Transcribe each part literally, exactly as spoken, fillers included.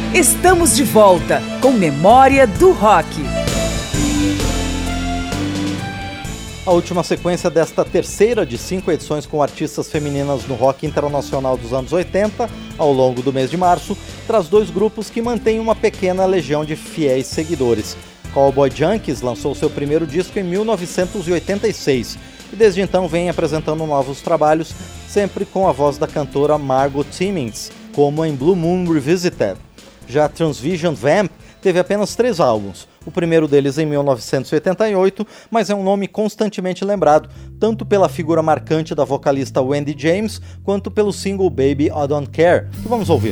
Estamos de volta com Memória do Rock. A última sequência desta terceira de cinco edições com artistas femininas no rock internacional dos anos oitenta, ao longo do mês de março, traz dois grupos que mantêm uma pequena legião de fiéis seguidores. Cowboy Junkies lançou seu primeiro disco em mil novecentos e oitenta e seis e desde então vem apresentando novos trabalhos, sempre com a voz da cantora Margot Timmins, como em Blue Moon Revisited. Já Transvision Vamp teve apenas três álbuns, o primeiro deles em mil novecentos e oitenta e oito, mas é um nome constantemente lembrado, tanto pela figura marcante da vocalista Wendy James, quanto pelo single Baby I Don't Care, que vamos ouvir.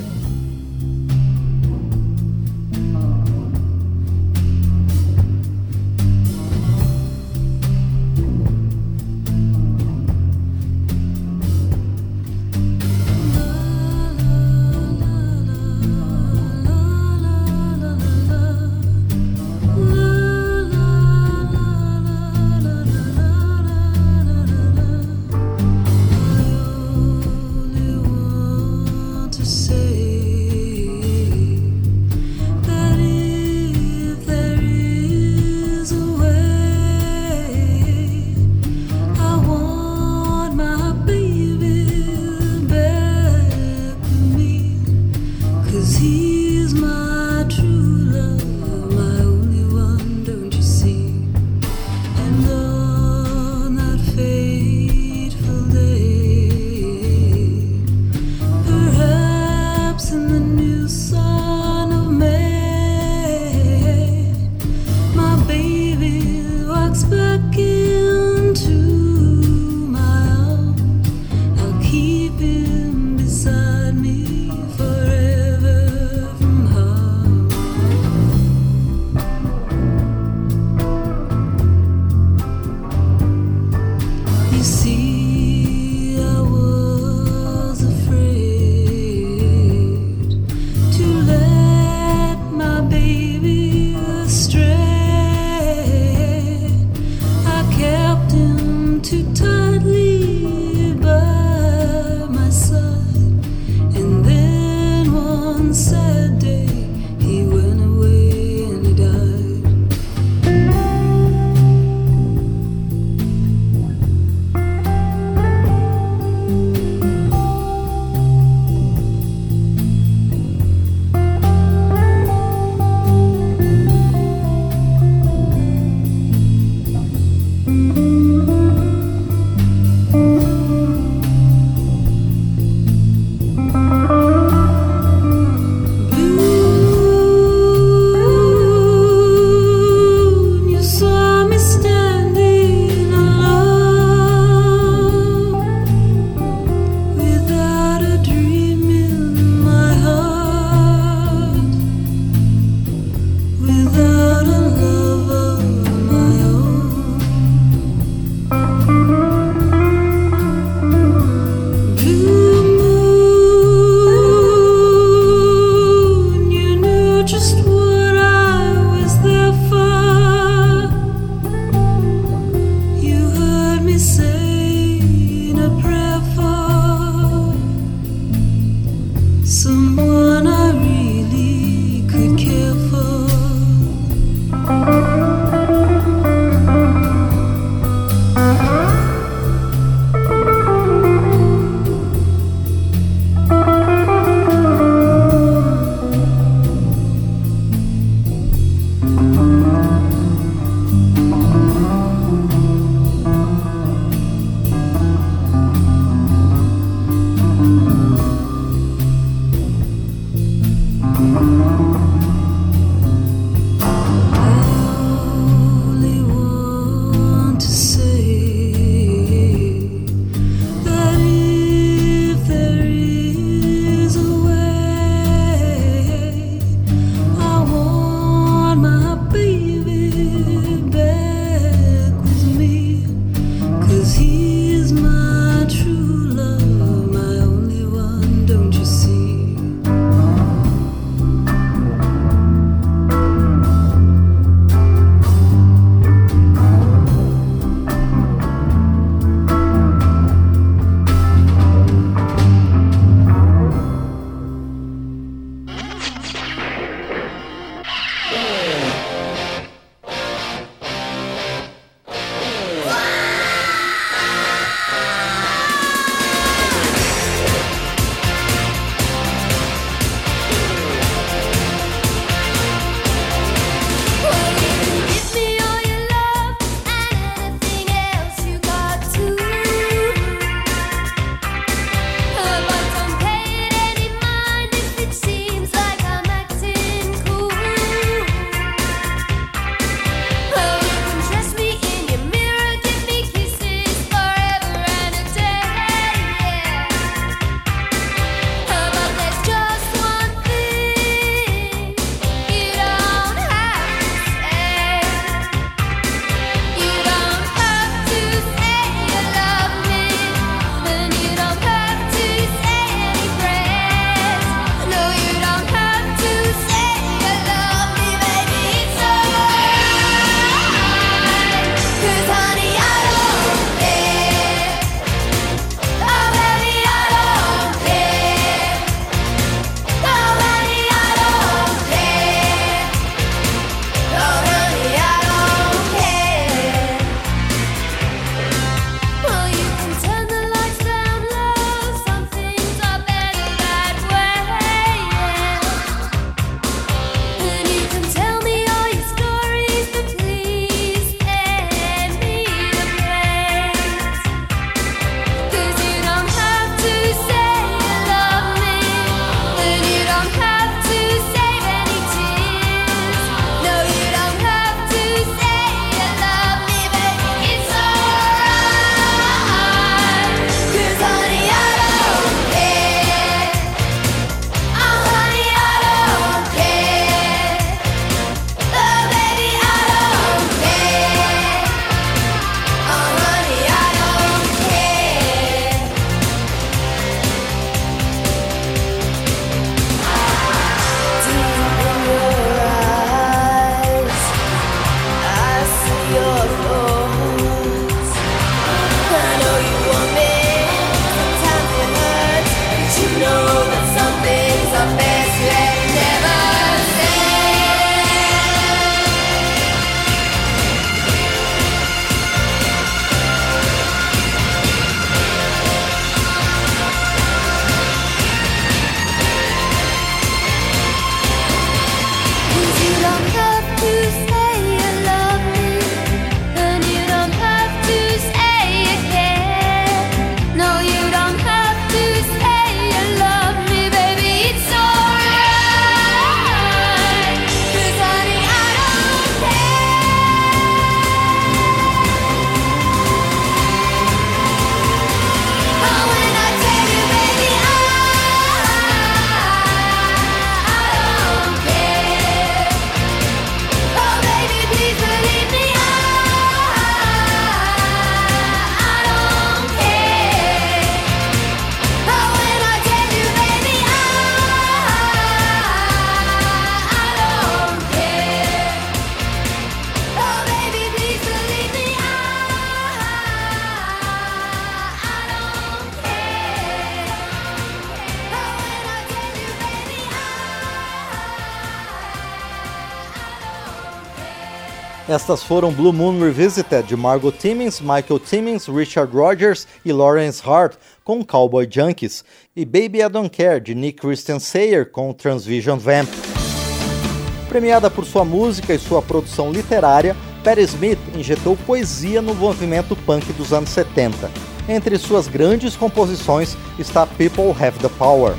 Estas foram Blue Moon Revisited, de Margot Timmins, Michael Timmins, Richard Rodgers e Lawrence Hart, com Cowboy Junkies, e Baby I Don't Care, de Nick Christian Sayer, com Transvision Vamp. Premiada por sua música e sua produção literária, Patti Smith injetou poesia no movimento punk dos anos setenta. Entre suas grandes composições está People Have the Power.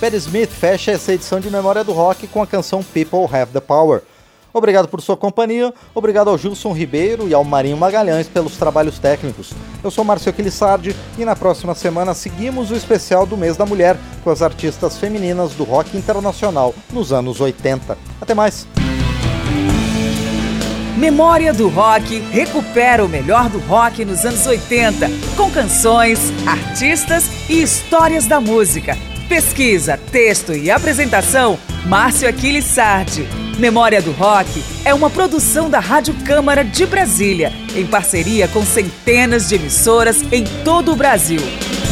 Patti Smith fecha essa edição de Memória do Rock com a canção People Have the Power. Obrigado por sua companhia, obrigado ao Gilson Ribeiro e ao Marinho Magalhães pelos trabalhos técnicos. Eu sou Márcio Aquilissardi e na próxima semana seguimos o especial do Mês da Mulher com as artistas femininas do rock internacional nos anos oitenta. Até mais! Memória do Rock recupera o melhor do rock nos anos oitenta, com canções, artistas e histórias da música. Pesquisa, texto e apresentação, Márcio Aquilissardi. Memória do Rock é uma produção da Rádio Câmara de Brasília, em parceria com centenas de emissoras em todo o Brasil.